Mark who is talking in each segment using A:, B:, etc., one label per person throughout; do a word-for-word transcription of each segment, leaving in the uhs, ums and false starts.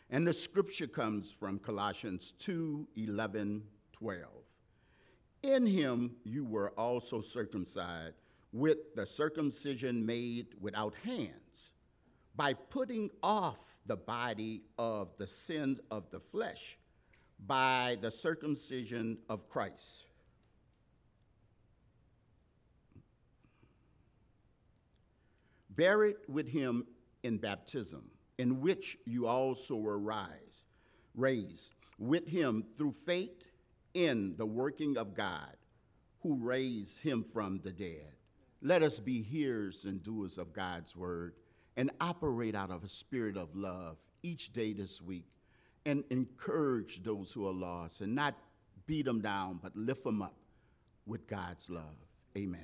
A: And the scripture comes from Colossians two, eleven, twelve. In him you were also circumcised with the circumcision made without hands, by putting off the body of the sins of the flesh by the circumcision of Christ. Buried with him in baptism, in which you also were rise, raised with him through faith in the working of God, who raised him from the dead. Let us be hearers and doers of God's word, and operate out of a spirit of love each day this week, and encourage those who are lost, and not beat them down, but lift them up with God's love. Amen.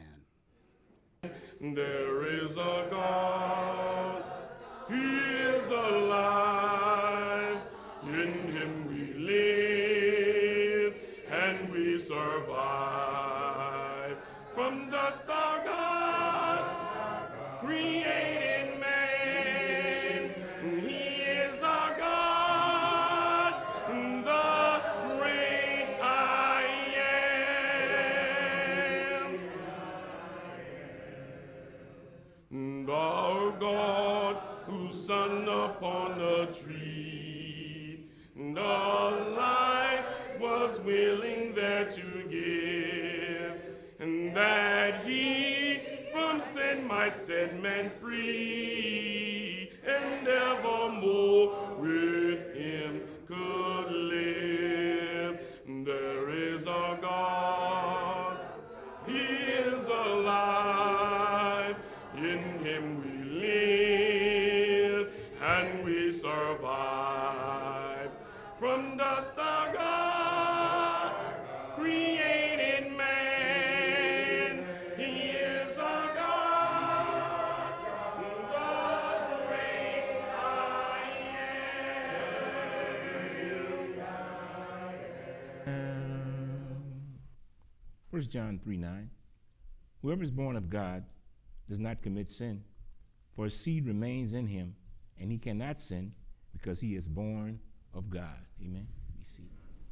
B: There is a God, he is alive, in him we live, and we survive. From dust our God created man, he is our God, the great I am. And our God, whose Son upon a tree, the life was willing there to give, and that he from sin might set men free, and evermore with him could live. There is a God, he is alive, in him we live, and we survive. From dust our God created man, he is our God, the great I am.
C: First John three nine. Whoever is born of God does not commit sin, for his seed remains in him, and he cannot sin because he is born of God. Amen. Be seated.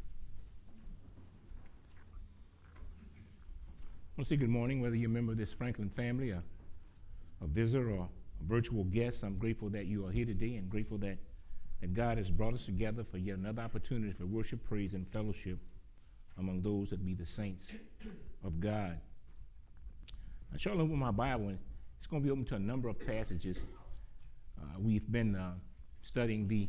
C: I want to say good morning, whether you're a member of this Franklin family, a, a visitor, or a virtual guest. I'm grateful that you are here today, and grateful that, that God has brought us together for yet another opportunity for worship, praise, and fellowship among those that be the saints of God. I shall open my Bible, and it's going to be open to a number of passages. Uh, we've been uh, studying the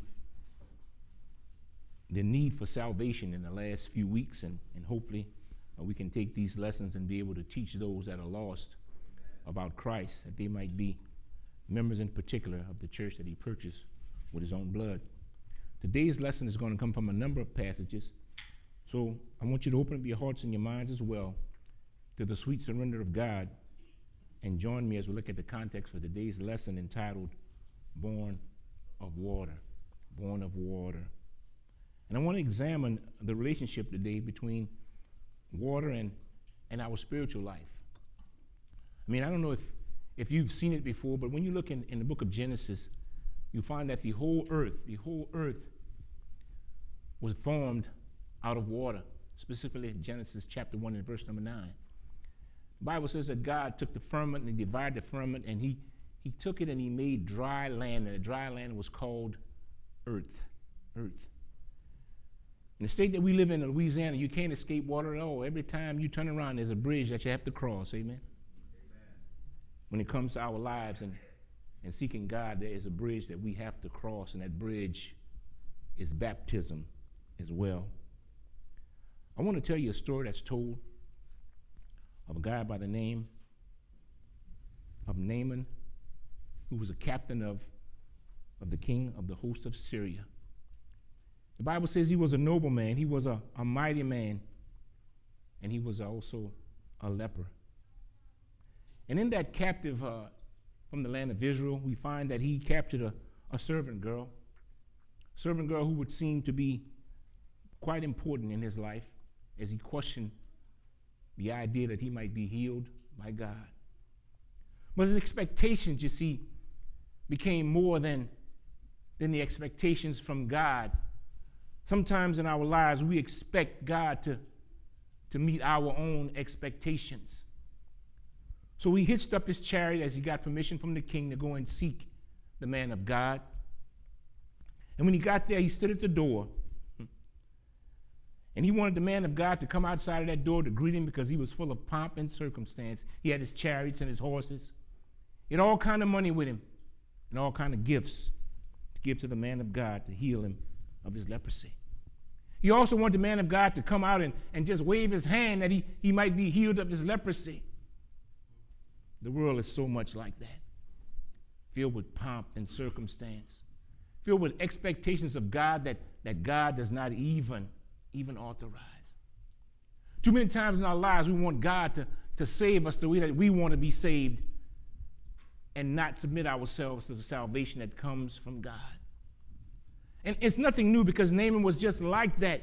C: the need for salvation in the last few weeks, and, and hopefully uh, we can take these lessons and be able to teach those that are lost about Christ, that they might be members in particular of the church that he purchased with his own blood. Today's lesson is going to come from a number of passages, so I want you to open up your hearts and your minds as well to the sweet surrender of God, and join me as we look at the context for today's lesson entitled, Born of Water. Born of Water. And I want to examine the relationship today between water and, and our spiritual life. I mean, I don't know if, if you've seen it before, but when you look in, in the book of Genesis, you find that the whole earth, the whole earth was formed out of water, specifically Genesis chapter one and verse number nine. The Bible says that God took the firmament and he divided the firmament, and he, he took it and he made dry land, and the dry land was called earth. Earth. In the state that we live in, in Louisiana, you can't escape water at all. Every time you turn around, there's a bridge that you have to cross. Amen? Amen. When it comes to our lives and, and seeking God, there is a bridge that we have to cross, and that bridge is baptism as well. I want to tell you a story that's told of a guy by the name of Naaman, who was a captain of, of the king of the host of Syria. The Bible says he was a noble man, he was a, a mighty man, and he was also a leper. And in that captive uh, from the land of Israel, we find that he captured a, a servant girl, a servant girl who would seem to be quite important in his life as he questioned the idea that he might be healed by God. But his expectations, you see, became more than than the expectations from God. Sometimes in our lives, we expect God to, to meet our own expectations. So he hitched up his chariot as he got permission from the king to go and seek the man of God. And when he got there, he stood at the door. And he wanted the man of God to come outside of that door to greet him because he was full of pomp and circumstance. He had his chariots and his horses. He had all kind of money with him and all kind of gifts to give to the man of God to heal him of his leprosy. He also wanted the man of God to come out and, and just wave his hand that he, he might be healed of his leprosy. The world is so much like that, filled with pomp and circumstance, filled with expectations of God that, that God does not even, even authorize. Too many times in our lives, we want God to, to save us the way that we want to be saved and not submit ourselves to the salvation that comes from God. And it's nothing new because Naaman was just like that.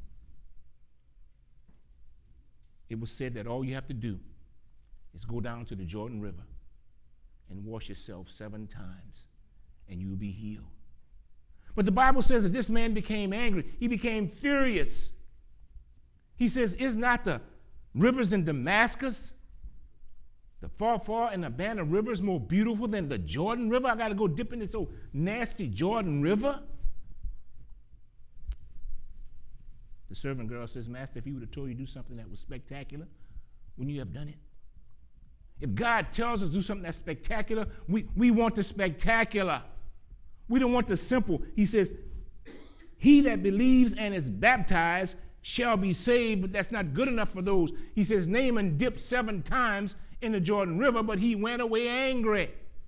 C: It was said that all you have to do is go down to the Jordan River and wash yourself seven times and you'll be healed. But the Bible says that this man became angry. He became furious. He says, is not the rivers in Damascus, the Pharpar and Abana rivers, more beautiful than the Jordan River? I got to go dip in this old nasty Jordan River. The servant girl says, Master, if he would have told you to do something that was spectacular, wouldn't you have done it? If God tells us to do something that's spectacular, we, we want the spectacular. We don't want the simple. He says, he that believes and is baptized shall be saved, but that's not good enough for those. He says, Naaman dipped seven times in the Jordan River, but he went away angry.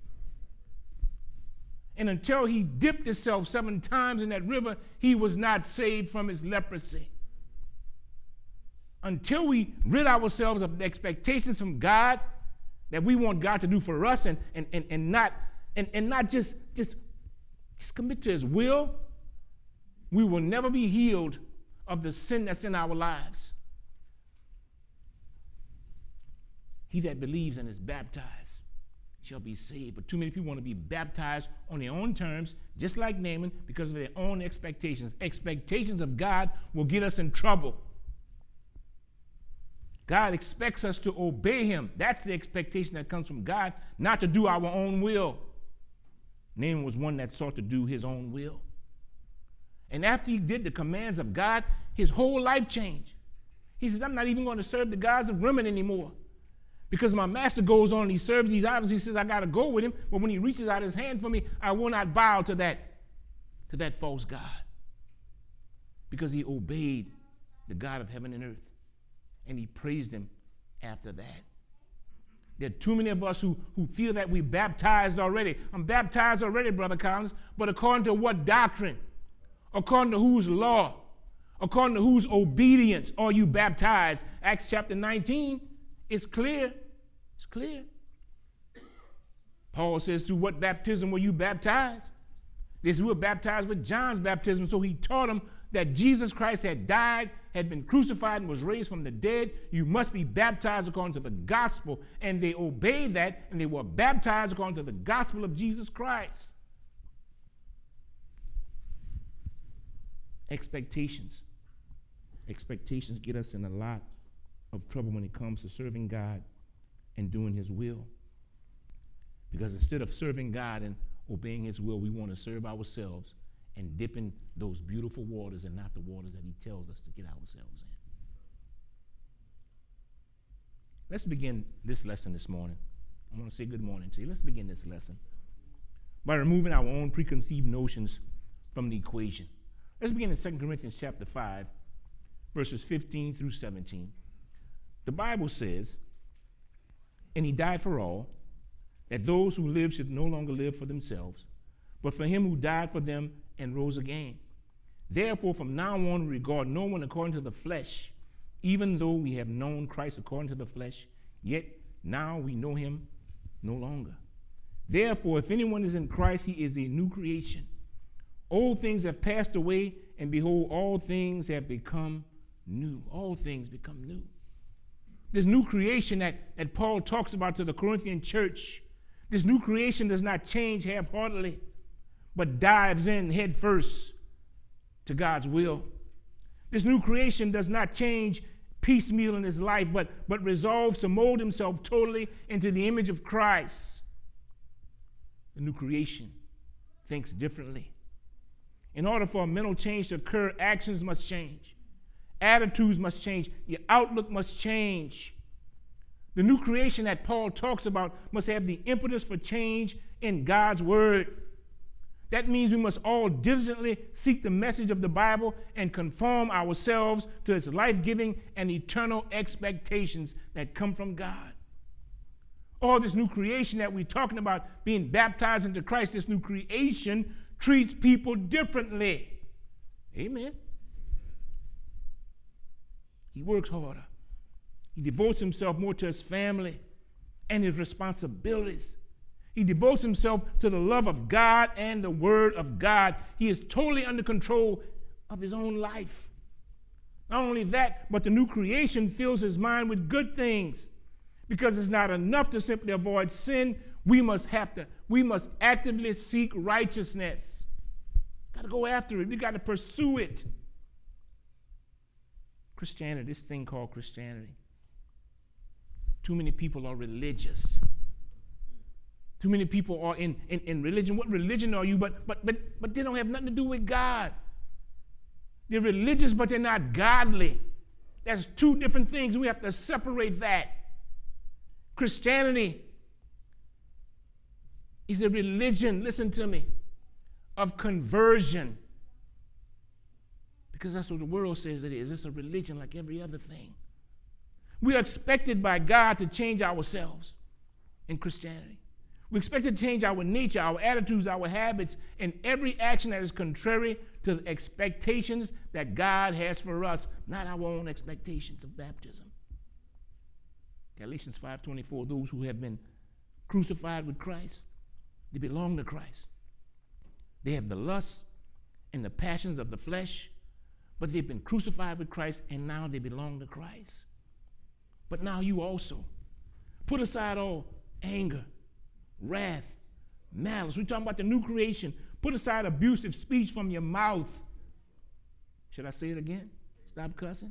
C: And until he dipped himself seven times in that river, he was not saved from his leprosy. Until we rid ourselves of the expectations from God that we want God to do for us and, and, and, and not, and, and not just, just, just commit to his will, we will never be healed of the sin that's in our lives. He that believes and is baptized shall be saved. But too many people want to be baptized on their own terms, just like Naaman, because of their own expectations. Expectations of God will get us in trouble. God expects us to obey him. That's the expectation that comes from God, not to do our own will. Naaman was one that sought to do his own will. And after he did the commands of God, his whole life changed. He says, I'm not even going to serve the gods of Rimmon anymore. Because my master goes on and he serves these idols. He says, I got to go with him. But when he reaches out his hand for me, I will not bow to that, to that false god. Because he obeyed the God of heaven and earth. And he praised him after that. There are too many of us who, who feel that we're baptized already. I'm baptized already, Brother Collins, but according to what doctrine? According to whose law? According to whose obedience are you baptized? Acts chapter nineteen, it's clear. It's clear. Paul says, through what baptism were you baptized? This, we were baptized with John's baptism, so he taught them that Jesus Christ had died, had been crucified, and was raised from the dead. You must be baptized according to the gospel. And they obeyed that, and they were baptized according to the gospel of Jesus Christ. Expectations. Expectations get us in a lot of trouble when it comes to serving God and doing his will. Because instead of serving God and obeying his will, we want to serve ourselves and dip in those beautiful waters and not the waters that he tells us to get ourselves in. Let's begin this lesson this morning. I want to say good morning to you. Let's begin this lesson by removing our own preconceived notions from the equation. Let's begin in Second Corinthians chapter five, verses fifteen through seventeen. The Bible says, and he died for all, that those who live should no longer live for themselves, but for him who died for them and rose again. Therefore, from now on, we regard no one according to the flesh. Even though we have known Christ according to the flesh, yet now we know him no longer. Therefore, if anyone is in Christ, he is a new creation. Old things have passed away, and behold, all things have become new. All things become new. This new creation that, that Paul talks about to the Corinthian church, this new creation does not change half-heartedly, but dives in head first to God's will. This new creation does not change piecemeal in his life, but, but resolves to mold himself totally into the image of Christ. The new creation thinks differently. In order for a mental change to occur, actions must change. Attitudes must change. Your outlook must change. The new creation that Paul talks about must have the impetus for change in God's word. That means we must all diligently seek the message of the Bible and conform ourselves to its life-giving and eternal expectations that come from God. All this new creation that we're talking about, being baptized into Christ, this new creation treats people differently. Amen. He works harder. He devotes himself more to his family and his responsibilities. He devotes himself to the love of God and the word of God. He is totally under control of his own life. Not only that, but the new creation fills his mind with good things. Because it's not enough to simply avoid sin. We must have to, we must actively seek righteousness. Got to go after it. We got to pursue it. Christianity, this thing called Christianity. Too many people are religious. Too many people are in, in, in religion. What religion are you? But, but, but, but they don't have nothing to do with God. They're religious, but they're not godly. That's two different things. We have to separate that. Christianity is a religion, listen to me, of conversion. Because that's what the world says it is. It's a religion like every other thing. We are expected by God to change ourselves in Christianity. We're expected to change our nature, our attitudes, our habits, and every action that is contrary to the expectations that God has for us, not our own expectations of baptism. Galatians five twenty-four, those who have been crucified with Christ, they belong to Christ. They have the lusts and the passions of the flesh, but they've been crucified with Christ, and now they belong to Christ. But now you also put aside all anger, wrath, malice. We're talking about the new creation. Put aside abusive speech from your mouth. Should I say it again? Stop cussing.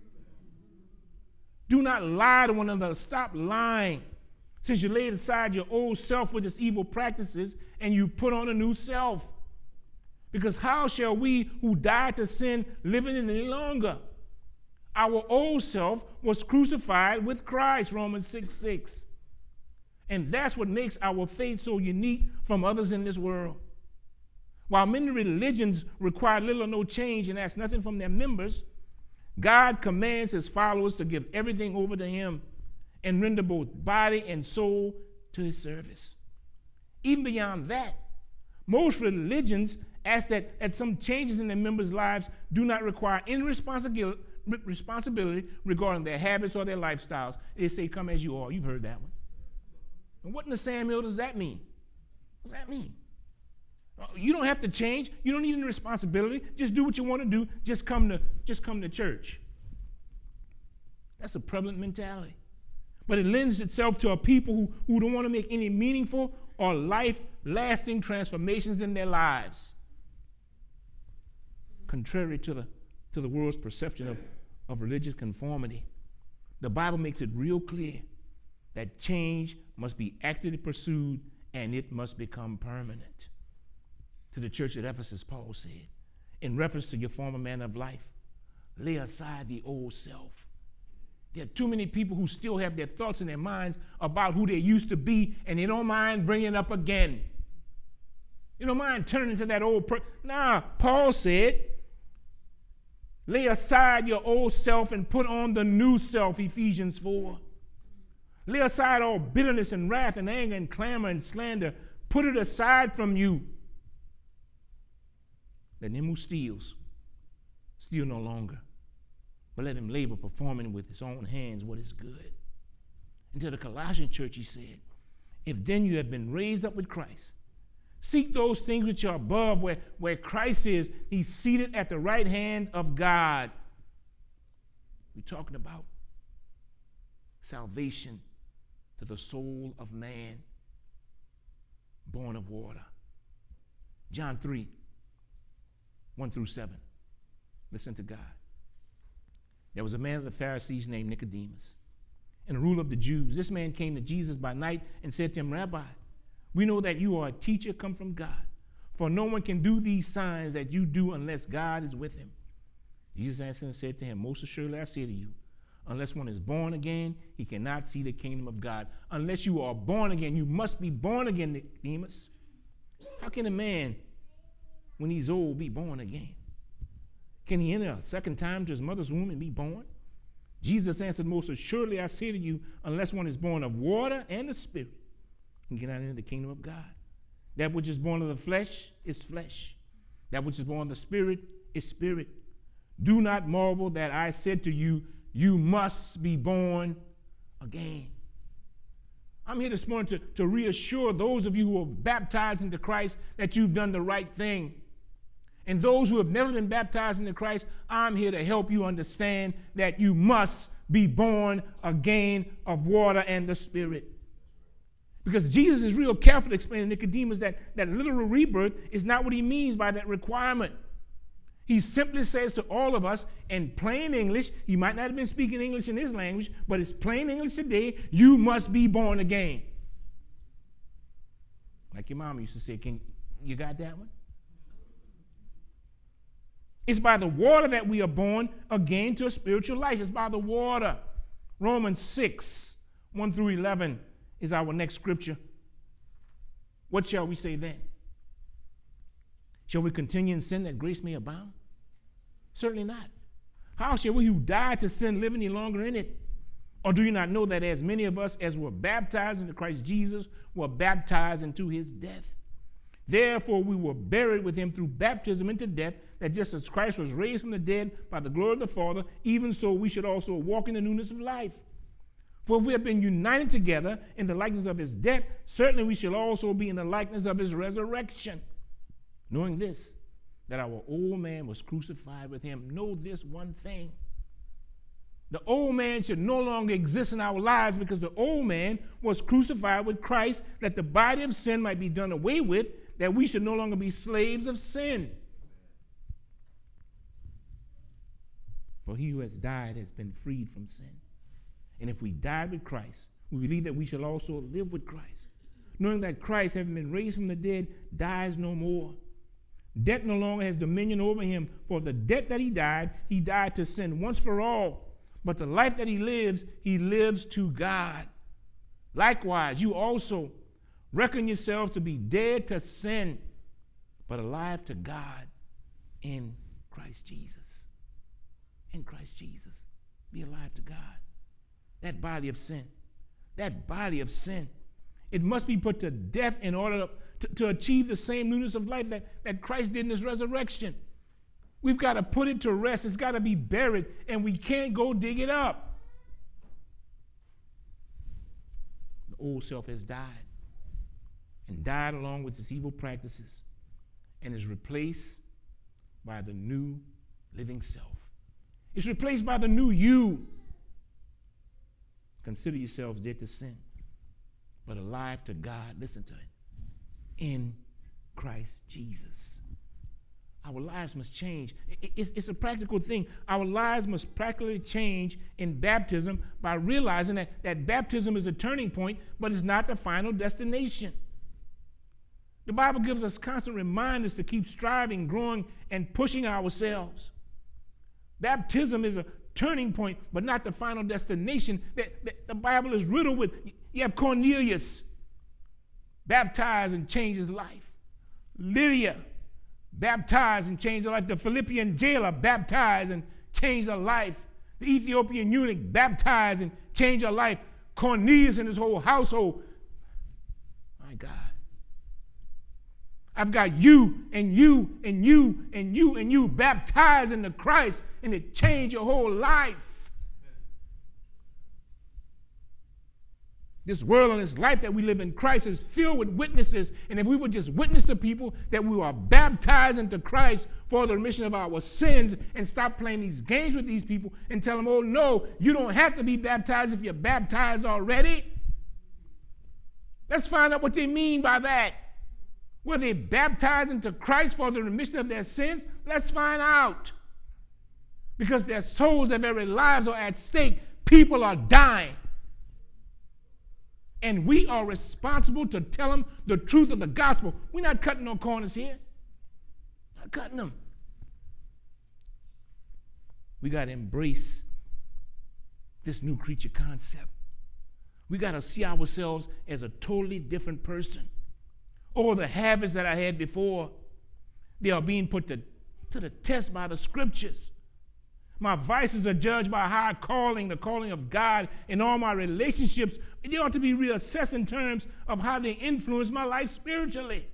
C: Do not lie to one another. Stop lying. Since you laid aside your old self with its evil practices and you put on a new self. Because how shall we who died to sin live in it any longer? Our old self was crucified with Christ, Romans six six. And that's what makes our faith so unique from others in this world. While many religions require little or no change and ask nothing from their members, God commands his followers to give everything over to him and render both body and soul to his service. Even beyond that, most religions ask that, that some changes in their members' lives do not require any responsibility, responsibility regarding their habits or their lifestyles. They say, come as you are. You've heard that one. And what in the Sam Hill does that mean? What does that mean? You don't have to change. You don't need any responsibility. Just do what you want to do. Just come to, just come to church. That's a prevalent mentality. But it lends itself to a people who, who don't want to make any meaningful or life-lasting transformations in their lives. Contrary to the, to the world's perception of, of religious conformity, the Bible makes it real clear that change must be actively pursued and it must become permanent. To the church at Ephesus, Paul said, in reference to your former manner of life, lay aside the old self. There are too many people who still have their thoughts in their minds about who they used to be, and they don't mind bringing it up again. You don't mind turning into that old person. Nah, Paul said, lay aside your old self and put on the new self, Ephesians four. Lay aside all bitterness and wrath and anger and clamor and slander. Put it aside from you. Let him who steals steal no longer, but let him labor, performing with his own hands what is good. And to the Colossian church he said, if then you have been raised up with Christ, seek those things which are above, where, where Christ is. He's seated at the right hand of God. We're talking about salvation to the soul of man, born of water. John three, one through seven. Listen to God. There was a man of the Pharisees named Nicodemus, and a ruler of the Jews. This man came to Jesus by night and said to him, Rabbi, we know that you are a teacher come from God, for no one can do these signs that you do unless God is with him. Jesus answered and said to him, most assuredly I say to you, unless one is born again, he cannot see the kingdom of God. Unless you are born again, you must be born again, Nicodemus. How can a man, when he's old, be born again? Can he enter a second time to his mother's womb and be born? Jesus answered, most assuredly I say to you, unless one is born of water and the Spirit, he cannot enter the kingdom of God. That which is born of the flesh is flesh. That which is born of the Spirit is spirit. Do not marvel that I said to you, you must be born again. I'm here this morning to, to reassure those of you who are baptized into Christ that you've done the right thing. And those who have never been baptized into Christ, I'm here to help you understand that you must be born again of water and the Spirit. Because Jesus is real careful to explain to Nicodemus that, that literal rebirth is not what he means by that requirement. He simply says to all of us in plain English, he might not have been speaking English in his language, but it's plain English today, you must be born again. Like your mama used to say, Can, you got that one? It's by the water that we are born again to a spiritual life. It's by the water. Romans six, one through eleven is our next scripture. What shall we say then? Shall we continue in sin that grace may abound? Certainly not. How shall we who died to sin live any longer in it? Or do you not know that as many of us as were baptized into Christ Jesus were baptized into his death? Therefore we were buried with him through baptism into death, that just as Christ was raised from the dead by the glory of the Father, even so we should also walk in the newness of life. For if we have been united together in the likeness of his death, certainly we shall also be in the likeness of his resurrection. Knowing this, that our old man was crucified with him. Know this one thing. The old man should no longer exist in our lives, because the old man was crucified with Christ, that the body of sin might be done away with, that we should no longer be slaves of sin. For he who has died has been freed from sin. And if we died with Christ, we believe that we shall also live with Christ, knowing that Christ, having been raised from the dead, dies no more. Death no longer has dominion over him, for the death that he died, he died to sin once for all. But the life that he lives, he lives to God. Likewise, you also reckon yourselves to be dead to sin, but alive to God in Christ Jesus. In Christ Jesus. Be alive to God. That body of sin, that body of sin, it must be put to death in order to, to achieve the same newness of life that, that Christ did in his resurrection. We've got to put it to rest. It's got to be buried, and we can't go dig it up. The old self has died, and died along with its evil practices, and is replaced by the new living self. It's replaced by the new you. Consider yourselves dead to sin, but alive to God. Listen to it. In Christ Jesus. Our lives must change. It's, it's a practical thing. Our lives must practically change in baptism by realizing that, that baptism is a turning point, but it's not the final destination. The Bible gives us constant reminders to keep striving, growing, and pushing ourselves. Baptism is a turning point, but not the final destination. That, that the Bible is riddled with. You have Cornelius, baptized and changed his life. Lydia, baptized and changed her life. The Philippian jailer, baptized and changed her life. The Ethiopian eunuch, baptized and changed her life. Cornelius and his whole household. My God. I've got you and you and you and you and you baptized into Christ, and it changed your whole life. This world and this life that we live in Christ is filled with witnesses, and if we would just witness to people that we are baptized into Christ for the remission of our sins, and stop playing these games with these people and tell them, oh no, you don't have to be baptized if you're baptized already. Let's find out what they mean by that. Were they baptized into Christ for the remission of their sins? Let's find out. Because their souls, their very lives are at stake. People are dying. And we are responsible to tell them the truth of the gospel. We're not cutting no corners here. Not cutting them. We got to embrace this new creature concept. We got to see ourselves as a totally different person. All the habits that I had before, they are being put to, to the test by the scriptures. My vices are judged by high calling, the calling of God, and all my relationships, they ought to be reassessed in terms of how they influence my life spiritually.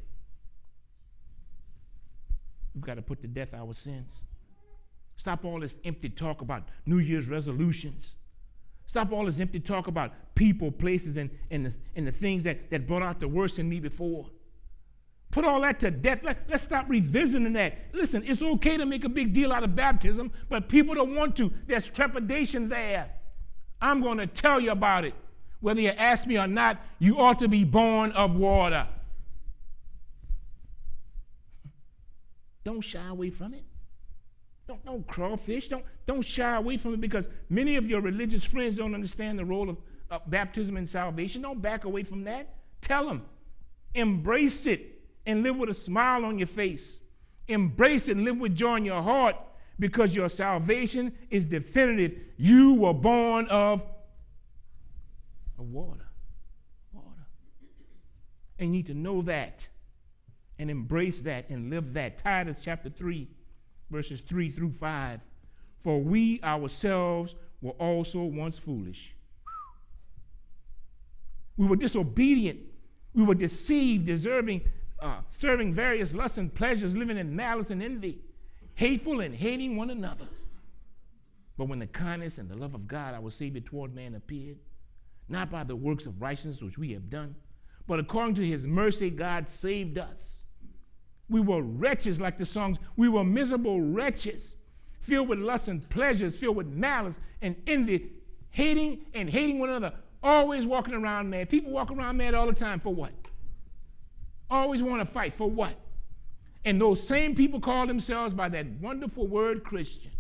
C: We've got to put to death our sins. Stop all this empty talk about New Year's resolutions. Stop all this empty talk about people, places, and, and, the, and the things that, that brought out the worst in me before. Put all that to death. Let, let's stop revisiting that. Listen, it's okay to make a big deal out of baptism, but people don't want to. There's trepidation there. I'm going to tell you about it. Whether you ask me or not, you ought to be born of water. Don't shy away from it. Don't, don't crawfish. Don't, don't shy away from it, because many of your religious friends don't understand the role of, of baptism and salvation. Don't back away from that. Tell them. Embrace it and live with a smile on your face. Embrace it and live with joy in your heart, because your salvation is definitive. You were born of, of water. Water. And you need to know that and embrace that and live that. Titus chapter three, verses three through five. For we ourselves were also once foolish. We were disobedient. We were deceived, deserving, uh, serving various lusts and pleasures, living in malice and envy, hateful and hating one another. But when the kindness and the love of God, our Savior, toward man appeared, not by the works of righteousness which we have done, but according to his mercy, God saved us. We were wretches, like the songs. We were miserable wretches, filled with lust and pleasures, filled with malice and envy, hating and hating one another, always walking around mad. People walk around mad all the time. For what? Always want to fight. For what? And those same people call themselves by that wonderful word Christian.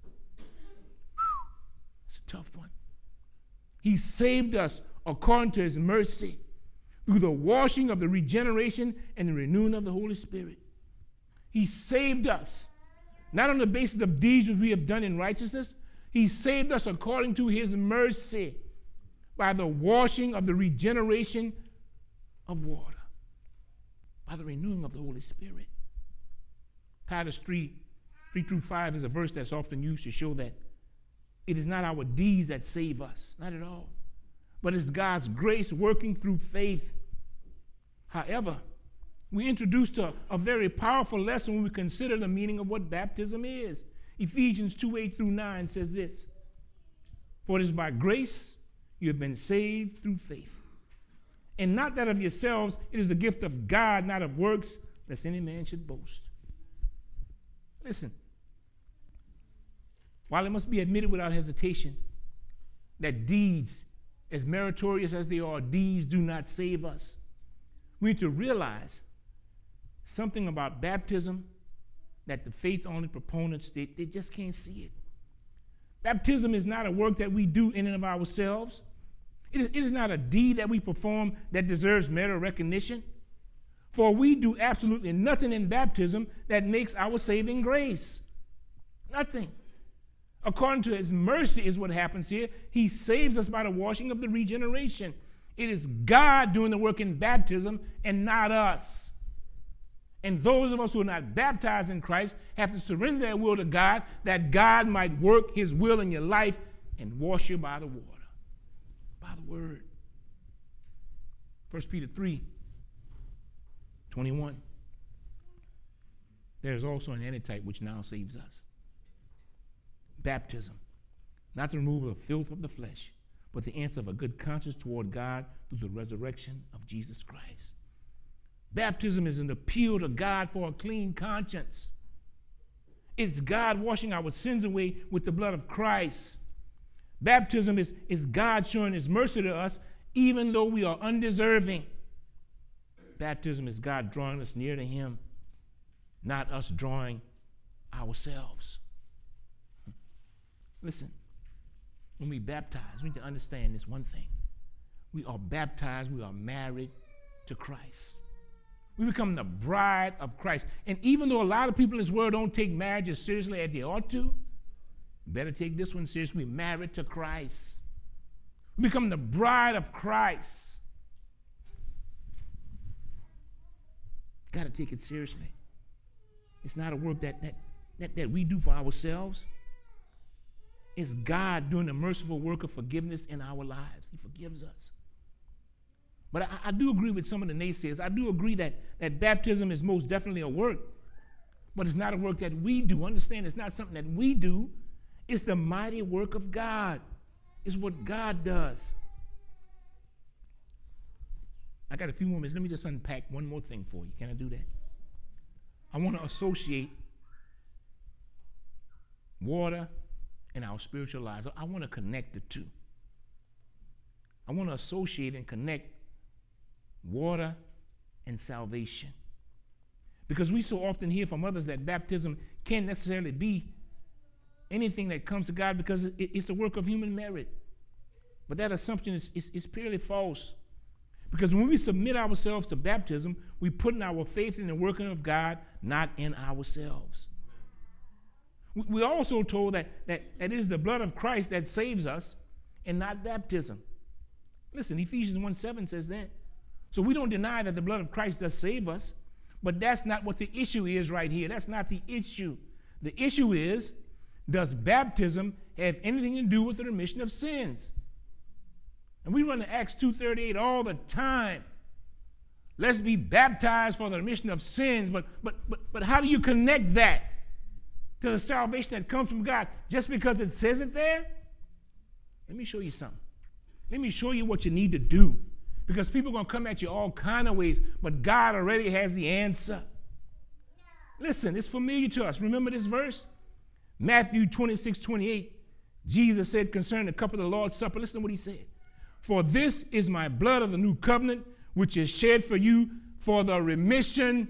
C: It's a tough one. He saved us according to his mercy through the washing of the regeneration and the renewing of the Holy Spirit. He saved us, not on the basis of deeds which we have done in righteousness. He saved us according to his mercy by the washing of the regeneration of water, by the renewing of the Holy Spirit. Titus three, three through five is a verse that's often used to show that it is not our deeds that save us, not at all, but it's God's grace working through faith. However, we introduced a, a very powerful lesson when we consider the meaning of what baptism is. Ephesians two, eight through nine says this: For it is by grace you have been saved through faith, and not that of yourselves, it is the gift of God, not of works, lest any man should boast. Listen, while it must be admitted without hesitation that deeds, as meritorious as they are, deeds do not save us, we need to realize something about baptism that the faith-only proponents, they, they just can't see it. Baptism is not a work that we do in and of ourselves. It is, it is not a deed that we perform that deserves merit or recognition. For we do absolutely nothing in baptism that makes our saving grace. Nothing. According to his mercy is what happens here. He saves us by the washing of the regeneration. It is God doing the work in baptism and not us. And those of us who are not baptized in Christ have to surrender their will to God, that God might work his will in your life and wash you by the water, by the word. First Peter three, twenty-one. There is also an antitype which now saves us. Baptism, not the removal of filth of the flesh, but the answer of a good conscience toward God through the resurrection of Jesus Christ. Baptism is an appeal to God for a clean conscience. It's God washing our sins away with the blood of Christ. Baptism is, is God showing his mercy to us even though we are undeserving. baptism is God drawing us near to him, not us drawing ourselves. Listen, when we baptize, we need to understand this one thing. We are baptized, we are married to Christ. We become the bride of Christ. And even though a lot of people in this world don't take marriage as seriously as they ought to, you better take this one seriously. We're married to Christ. We become the bride of Christ. Got to take it seriously. It's not a work that, that, that, that we do for ourselves. It's God doing the merciful work of forgiveness in our lives. He forgives us. But I, I do agree with some of the naysayers. I do agree that, that baptism is most definitely a work, but it's not a work that we do. Understand, it's not something that we do. It's the mighty work of God. It's what God does. I got a few more minutes. Let me just unpack one more thing for you. Can I do that? I want to associate water and our spiritual lives. I want to connect the two. I want to associate and connect water and salvation. Because we so often hear from others that baptism can't necessarily be anything that comes to God because it, it's a work of human merit. But that assumption is, is, is purely false. Because when we submit ourselves to baptism, we put in our faith in the working of God, not in ourselves. We, we're also told that, that, that it is the blood of Christ that saves us and not baptism. Listen, Ephesians one seven says that. So we don't deny that the blood of Christ does save us, but that's not what the issue is right here. That's not the issue. The issue is, does baptism have anything to do with the remission of sins? And we run to Acts two thirty-eight all the time. Let's be baptized for the remission of sins, but, but, but, but how do you connect that to the salvation that comes from God? Just because it says it there? Let me show you something. Let me show you what you need to do. Because people are going to come at you all kind of ways, but God already has the answer. Listen, it's familiar to us. Remember this verse? Matthew twenty-six twenty-eight. Jesus said concerning the cup of the Lord's Supper, listen to what he said. For this is my blood of the new covenant, which is shed for you for the remission,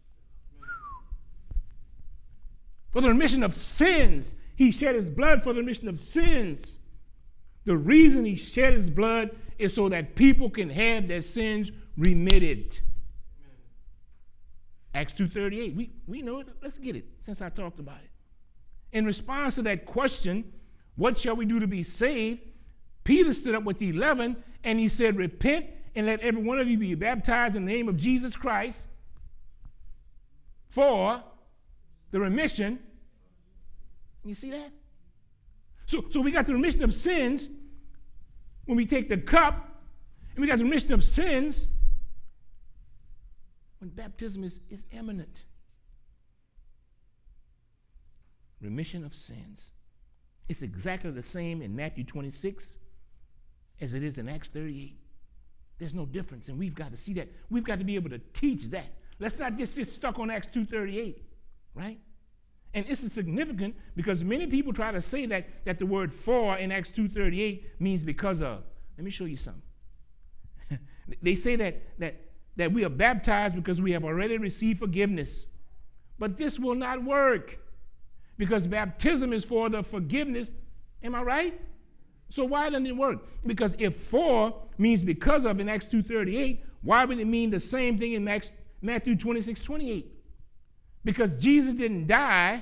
C: for the remission of sins. He shed his blood for the remission of sins. The reason he shed his blood is so that people can have their sins remitted. Amen. Acts two thirty-eight. We, we know it. Let's get it since I talked about it. In response to that question, what shall we do to be saved? Peter stood up with the eleven and he said, repent and let every one of you be baptized in the name of Jesus Christ for the remission. You see that? So, so we got the remission of sins when we take the cup, and we got the remission of sins when baptism is, is imminent. Remission of sins. It's exactly the same in Matthew twenty-six as it is in Acts thirty-eight. There's no difference, and we've got to see that. We've got to be able to teach that. Let's not just get stuck on Acts two thirty-eight, right? And this is significant because many people try to say that, that the word for in Acts two thirty-eight means because of. Let me show you something. They say that, that, that we are baptized because we have already received forgiveness. But this will not work because baptism is for the forgiveness. Am I right? So why doesn't it work? Because if for means because of in Acts two thirty-eight, why would it mean the same thing in Acts, Matthew twenty-six twenty-eight? Because Jesus didn't die,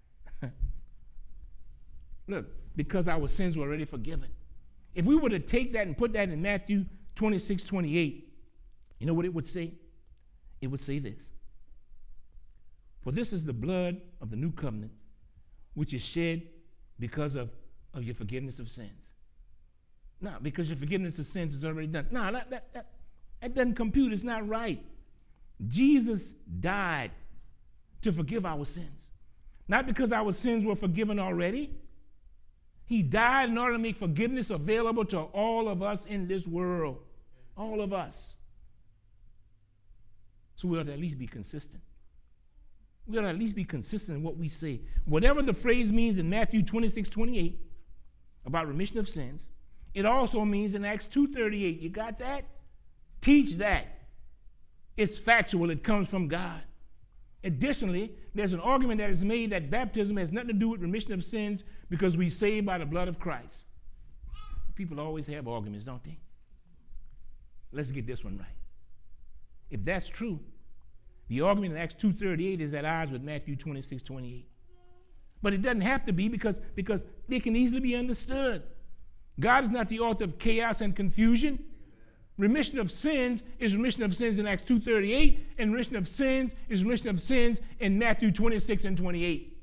C: look, because our sins were already forgiven. If we were to take that and put that in Matthew twenty-six twenty-eight, you know what it would say? It would say this. For this is the blood of the new covenant, which is shed because of, of your forgiveness of sins. No, because your forgiveness of sins is already done. No, that, that, that, that doesn't compute. It's not right. Jesus died to forgive our sins. Not because our sins were forgiven already. He died in order to make forgiveness available to all of us in this world. All of us. So we ought to at least be consistent. We ought to at least be consistent in what we say. Whatever the phrase means in Matthew twenty-six twenty-eight about remission of sins, it also means in Acts two thirty-eight. You got that? Teach that. It's factual. It comes from God. Additionally, there's an argument that is made that baptism has nothing to do with remission of sins because we're saved by the blood of Christ. People always have arguments, don't they? Let's get this one right. If that's true, the argument in Acts two thirty-eight is at odds with Matthew twenty-six twenty-eight. But it doesn't have to be because, because it can easily be understood. God is not the author of chaos and confusion. Remission of sins is remission of sins in Acts two thirty-eight, and remission of sins is remission of sins in Matthew twenty-six and twenty-eight.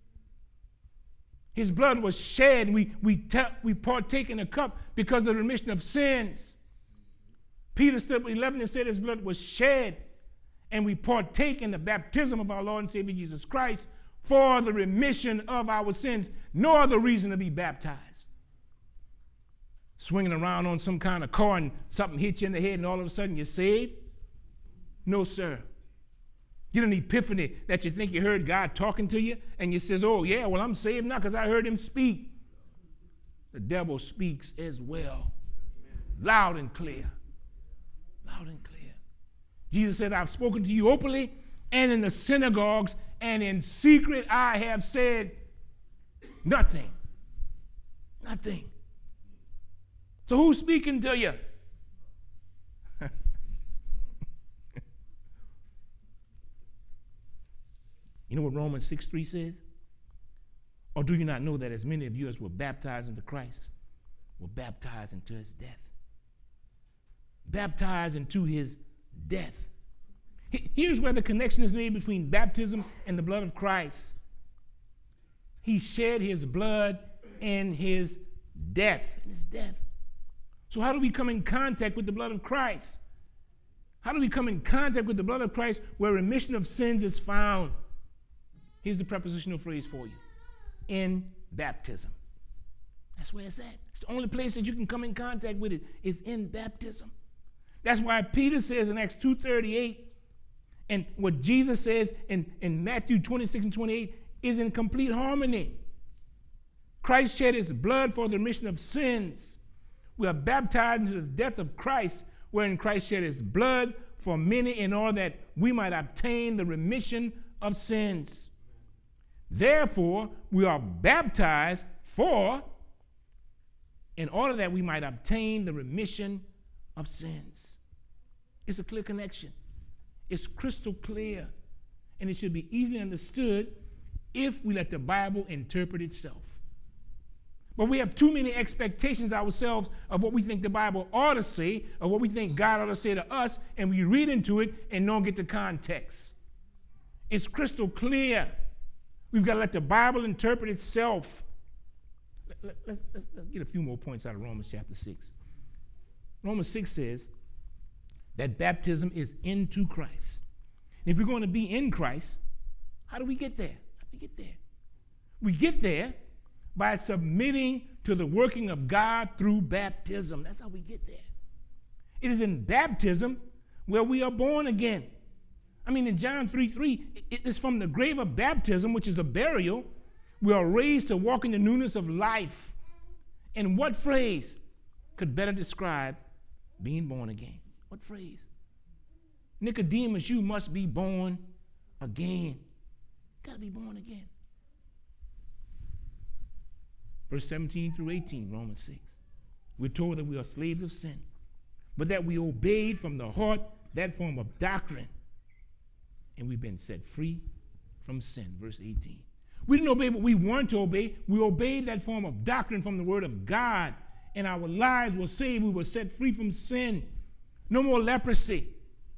C: His blood was shed, and we, we, te- we partake in the cup because of the remission of sins. Peter stood up eleven and said his blood was shed, and we partake in the baptism of our Lord and Savior Jesus Christ for the remission of our sins. No other reason to be baptized. Swinging around on some kind of car and something hits you in the head and all of a sudden you're saved? No, sir. Get an epiphany that you think you heard God talking to you and you says, oh yeah, well I'm saved now because I heard him speak. The devil speaks as well. Loud and clear. Loud and clear. Jesus said, I've spoken to you openly and in the synagogues, and in secret I have said nothing. Nothing. So who's speaking to you? You know what Romans six three says? Or do you not know that as many of you as were baptized into Christ were baptized into his death? Baptized into his death. Here's where the connection is made between baptism and the blood of Christ. He shed his blood in his death. In his death. So how do we come in contact with the blood of Christ? How do we come in contact with the blood of Christ where remission of sins is found? Here's the prepositional phrase for you. In baptism. That's where it's at. It's the only place that you can come in contact with it is in baptism. That's why Peter says in Acts two thirty-eight, and what Jesus says in, in Matthew twenty-six and twenty-eight is in complete harmony. Christ shed his blood for the remission of sins. We are baptized into the death of Christ, wherein Christ shed his blood for many in order that we might obtain the remission of sins. Therefore, we are baptized for, in order that we might obtain the remission of sins. It's a clear connection. It's crystal clear, and it should be easily understood if we let the Bible interpret itself. But we have too many expectations ourselves of what we think the Bible ought to say, or what we think God ought to say to us, and we read into it and don't get the context. It's crystal clear. We've got to let the Bible interpret itself. Let, let, let's, let's get a few more points out of Romans chapter six. Romans six says that baptism is into Christ. And if we're going to be in Christ, how do we get there? How do we get there? We get there by submitting to the working of God through baptism. That's how we get there. It is in baptism where we are born again. I mean, in John three three, it is from the grave of baptism, which is a burial, we are raised to walk in the newness of life. And what phrase could better describe being born again? What phrase? Nicodemus, you must be born again. Got to be born again. Verse seventeen through eighteen, Romans six. We're told that we are slaves of sin, but that we obeyed from the heart that form of doctrine, and we've been set free from sin. Verse eighteen. We didn't obey what we weren't to obey. We obeyed that form of doctrine from the word of God, and our lives were saved. We were set free from sin. No more leprosy.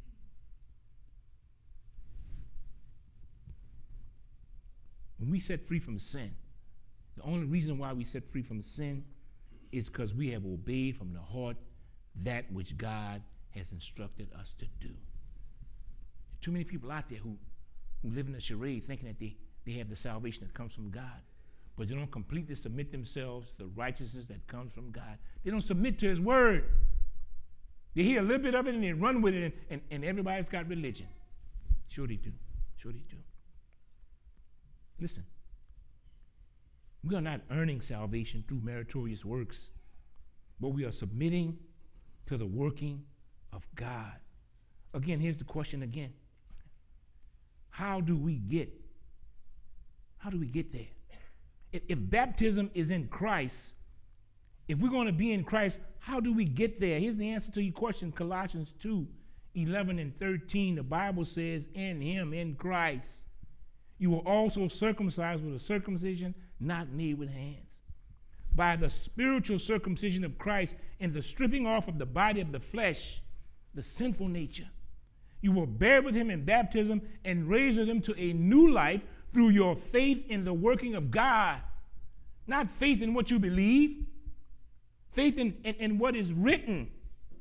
C: When we set free from sin, the only reason why we set free from sin is because we have obeyed from the heart that which God has instructed us to do. There are too many people out there who, who live in a charade thinking that they, they have the salvation that comes from God, but they don't completely submit themselves to the righteousness that comes from God. They don't submit to his word. They hear a little bit of it and they run with it, and, and, and everybody's got religion. Sure they do. Sure they do. Listen. We are not earning salvation through meritorious works, but we are submitting to the working of God. again, here's the question again. How do we get, how do we get there? If, if baptism is in Christ, if we're going to be in Christ, how do we get there? Here's the answer to your question. Colossians two, eleven and thirteen, the Bible says, in him, in Christ, you were also circumcised with a circumcision not made with hands, by the spiritual circumcision of Christ and the stripping off of the body of the flesh, the sinful nature. You were buried with him in baptism and raised with him to a new life through your faith in the working of God. Not faith in what you believe, faith in, in, in what is written.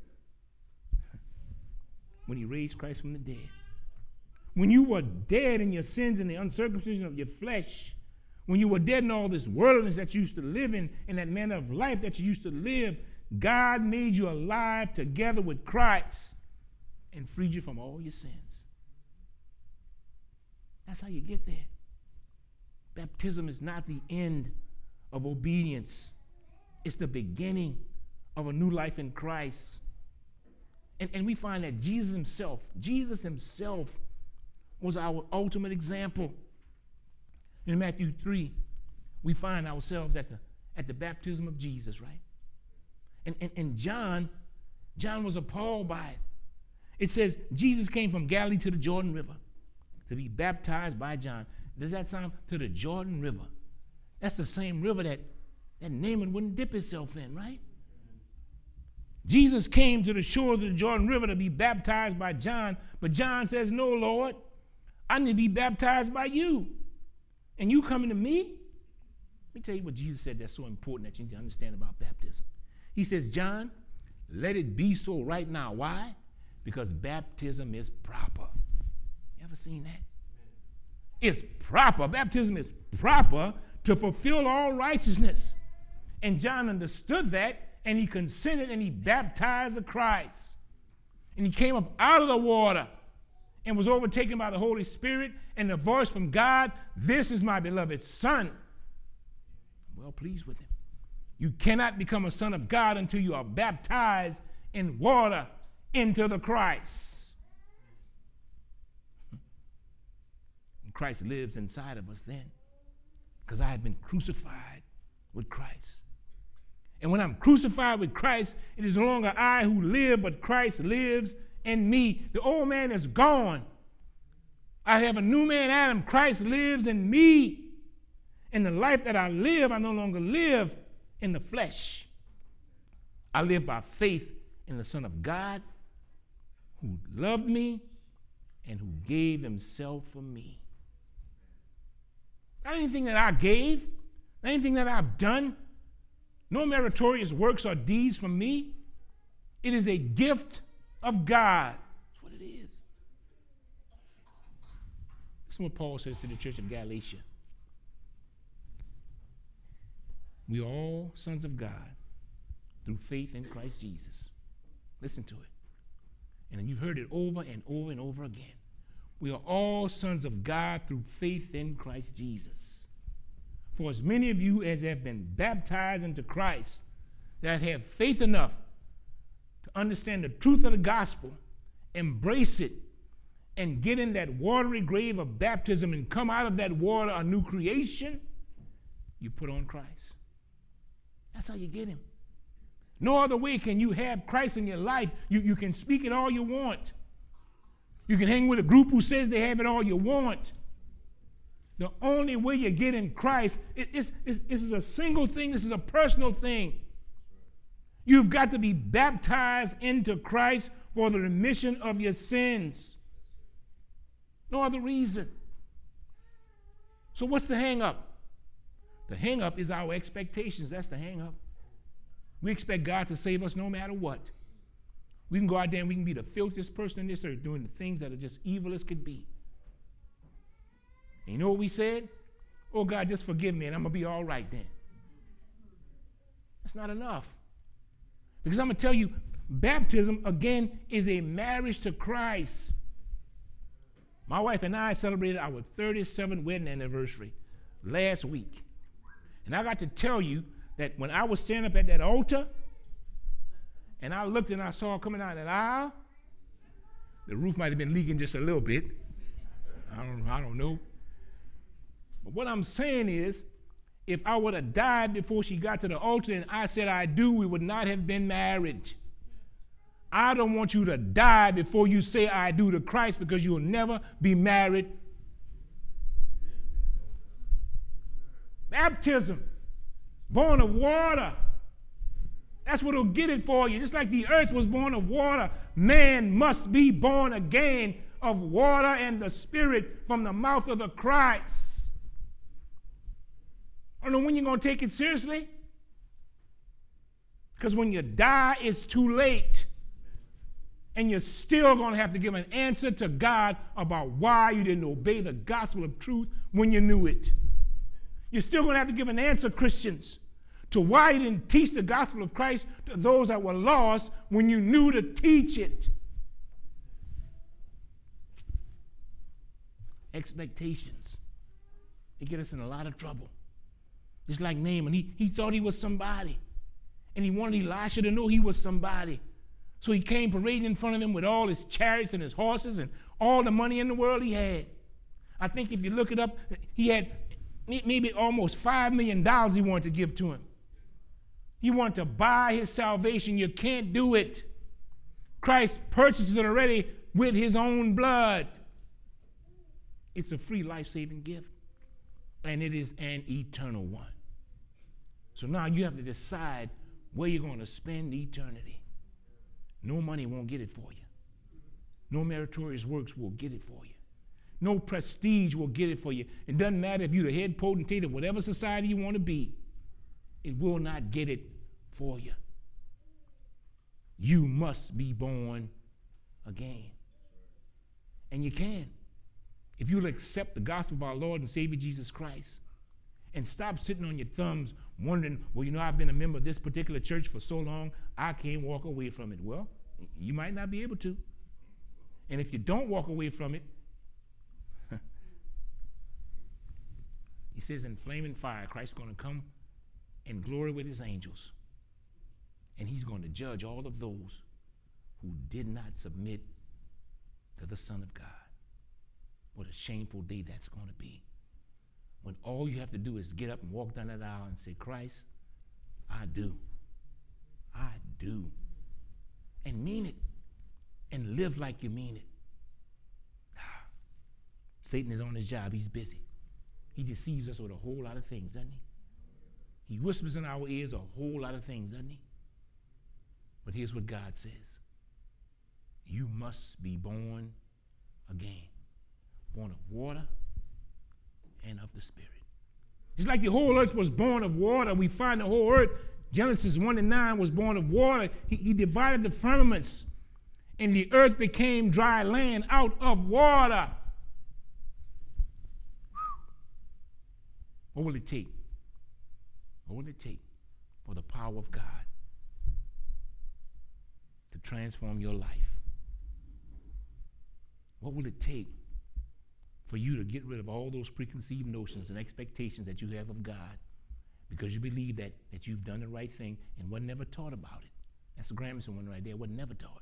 C: When he raised Christ from the dead. When you were dead in your sins and the uncircumcision of your flesh, when you were dead in all this worldliness that you used to live in, in that manner of life that you used to live, God made you alive together with Christ and freed you from all your sins. That's how you get there. Baptism is not the end of obedience. It's the beginning of a new life in Christ. And, and we find that Jesus himself, Jesus himself was our ultimate example. In Matthew three, we find ourselves at the, at the baptism of Jesus, right? And, and, and John, John was appalled by it. It says Jesus came from Galilee to the Jordan River to be baptized by John. Does that sound to the Jordan River? That's the same river that, that Naaman wouldn't dip himself in, right? Jesus came to the shores of the Jordan River to be baptized by John, but John says, no, Lord, I need to be baptized by you. And you coming to me? Let me tell you what Jesus said that's so important that you need to understand about baptism. He says, John, let it be so right now. Why? Because baptism is proper. You ever seen that? It's proper. Baptism is proper to fulfill all righteousness. And John understood that, and he consented, and he baptized the Christ. And he came up out of the water and was overtaken by the Holy Spirit, and the voice from God, this is my beloved Son. I'm well pleased with him. You cannot become a son of God until you are baptized in water into the Christ. And Christ lives inside of us then, because I have been crucified with Christ. And when I'm crucified with Christ, it is no longer I who live, but Christ lives in me. The old man is gone. I have a new man, Adam. Christ lives in me. In the life that I live, I no longer live in the flesh. I live by faith in the Son of God who loved me and who gave himself for me. Not anything that I gave, not anything that I've done, no meritorious works or deeds from me. It is a gift of God. That's what it is. This is what Paul says to the church of Galatia. We are all sons of God through faith in Christ Jesus. Listen to it. And you've heard it over and over and over again. We are all sons of God through faith in Christ Jesus. For as many of you as have been baptized into Christ, that have faith enough to understand the truth of the gospel, embrace it, and get in that watery grave of baptism and come out of that water a new creation, you put on Christ. That's how you get him. No other way can you have Christ in your life. You, you can speak it all you want. You can hang with a group who says they have it all you want. The only way you get in Christ, it, it's, it's, this is a single thing. This is a personal thing. You've got to be baptized into Christ for the remission of your sins. No other reason. So what's the hang up? The hang up is our expectations. That's the hang up. We expect God to save us no matter what. We can go out there and we can be the filthiest person in this earth doing the things that are just evil as could be. And you know what we said? Oh, God, just forgive me and I'm going to be all right then. That's not enough. Because I'm going to tell you, baptism, again, is a marriage to Christ. My wife and I celebrated our thirty-seventh wedding anniversary last week. And I got to tell you that when I was standing up at that altar and I looked and I saw her coming down that aisle, The roof might have been leaking just a little bit. I don't, I don't know. But what I'm saying is, if I would have died before she got to the altar and I said I do, we would not have been married. I don't want you to die before you say I do to Christ, because you'll never be married. Baptism, born of water. That's what will get it for you. Just like the earth was born of water, man must be born again of water and the Spirit from the mouth of the Christ. I don't know when you're going to take it seriously, because when you die, it's too late. And you're still going to have to give an answer to God about why you didn't obey the gospel of truth when you knew it. You're still going to have to give an answer, Christians, to why you didn't teach the gospel of Christ to those that were lost when you knew to teach it. Expectations. They get us in a lot of trouble. Just like Naaman, he, he thought he was somebody. And he wanted Elisha to know he was somebody. So he came parading in front of him with all his chariots and his horses and all the money in the world he had. I think if you look it up, he had maybe almost five million dollars he wanted to give to him. He wanted to buy his salvation. You can't do it. Christ purchased it already with his own blood. It's a free life-saving gift, and it is an eternal one. So now you have to decide where you're going to spend eternity. No money won't get it for you. No meritorious works will get it for you. No prestige will get it for you. It doesn't matter if you're the head potentate of whatever society you want to be. It will not get it for you. You must be born again. And you can. If you'll accept the gospel of our Lord and Savior Jesus Christ and stop sitting on your thumbs wondering, well, you know, I've been a member of this particular church for so long, I can't walk away from it. Well, you might not be able to. And if you don't walk away from it, he says in flaming fire, Christ's going to come in glory with his angels. And he's going to judge all of those who did not submit to the Son of God. What a shameful day that's going to be. When all you have to do is get up and walk down that aisle and say, Christ, I do. I do. And mean it. And live like you mean it. Satan is on his job. He's busy. He deceives us with a whole lot of things, doesn't he? He whispers in our ears a whole lot of things, doesn't he? But here's what God says. You must be born again. Born of water and of the Spirit. It's like the whole earth was born of water. We find the whole earth, Genesis one and nine, was born of water. He, he divided the firmaments, and the earth became dry land out of water. What will it take? What will it take for the power of God to transform your life? What will it take for you to get rid of all those preconceived notions and expectations that you have of God because you believe that, that you've done the right thing and were never taught about it? That's the Gramercy one right there, was never taught.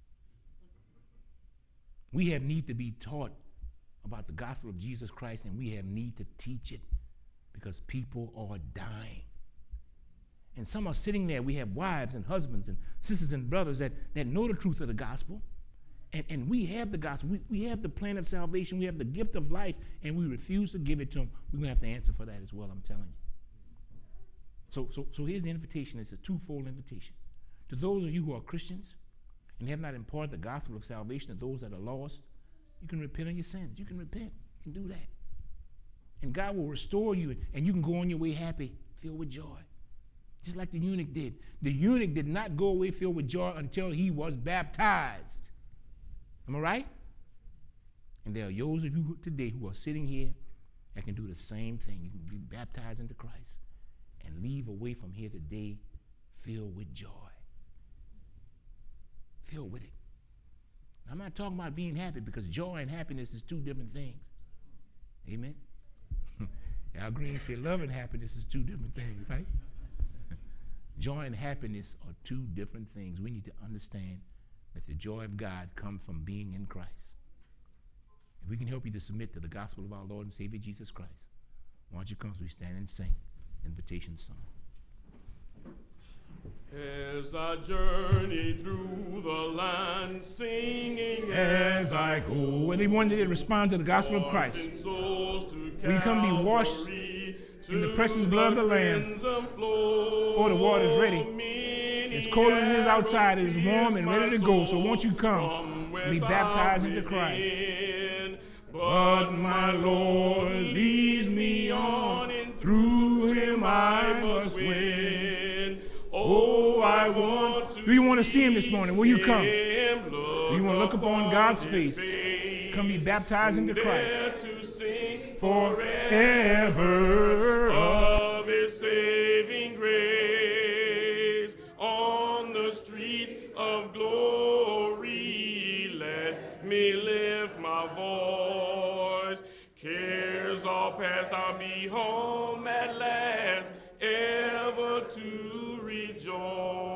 C: We have need to be taught about the gospel of Jesus Christ, and we have need to teach it because people are dying. And some are sitting there. We have wives and husbands and sisters and brothers that, that know the truth of the gospel. And, and we have the gospel. We, we have the plan of salvation. We have the gift of life, and we refuse to give it to them. We're going to have to answer for that as well, I'm telling you. So, so, so here's the invitation. It's a twofold invitation. To those of you who are Christians and have not imparted the gospel of salvation to those that are lost, you can repent of your sins. You can repent. You can do that. And God will restore you, and you can go on your way happy, filled with joy. Just like the eunuch did. The eunuch did not go away filled with joy until he was baptized. Am I right? And there are those of you today who are sitting here that can do the same thing. You can be baptized into Christ and leave away from here today filled with joy. Filled with it. I'm not talking about being happy, because joy and happiness is two different things. Amen? Al Green said love and happiness is two different things, right? Joy and happiness are two different things. We need to understand that the joy of God comes from being in Christ. If we can help you to submit to the gospel of our Lord and Savior Jesus Christ, why don't you come as we stand and sing invitation song.
B: As I journey through the land, singing as I go.
C: Whether you wanted to respond to the gospel of Christ, will you come be washed in the precious blood of the Lamb, or the water is ready. It's cold as it is outside, it is warm and ready to go, so won't you come and be baptized into Christ.
B: But my Lord leads me on, and through him I must win. Oh, I want to.
C: Do you want to see him this morning? Will you come? Do
B: you
C: want to look upon God's face? Come be baptized into Christ.
B: To sing
C: forever
B: of his saving grace on the streets of glory. Let me lift my voice. Cares all past, I'll be home at last, ever to rejoice.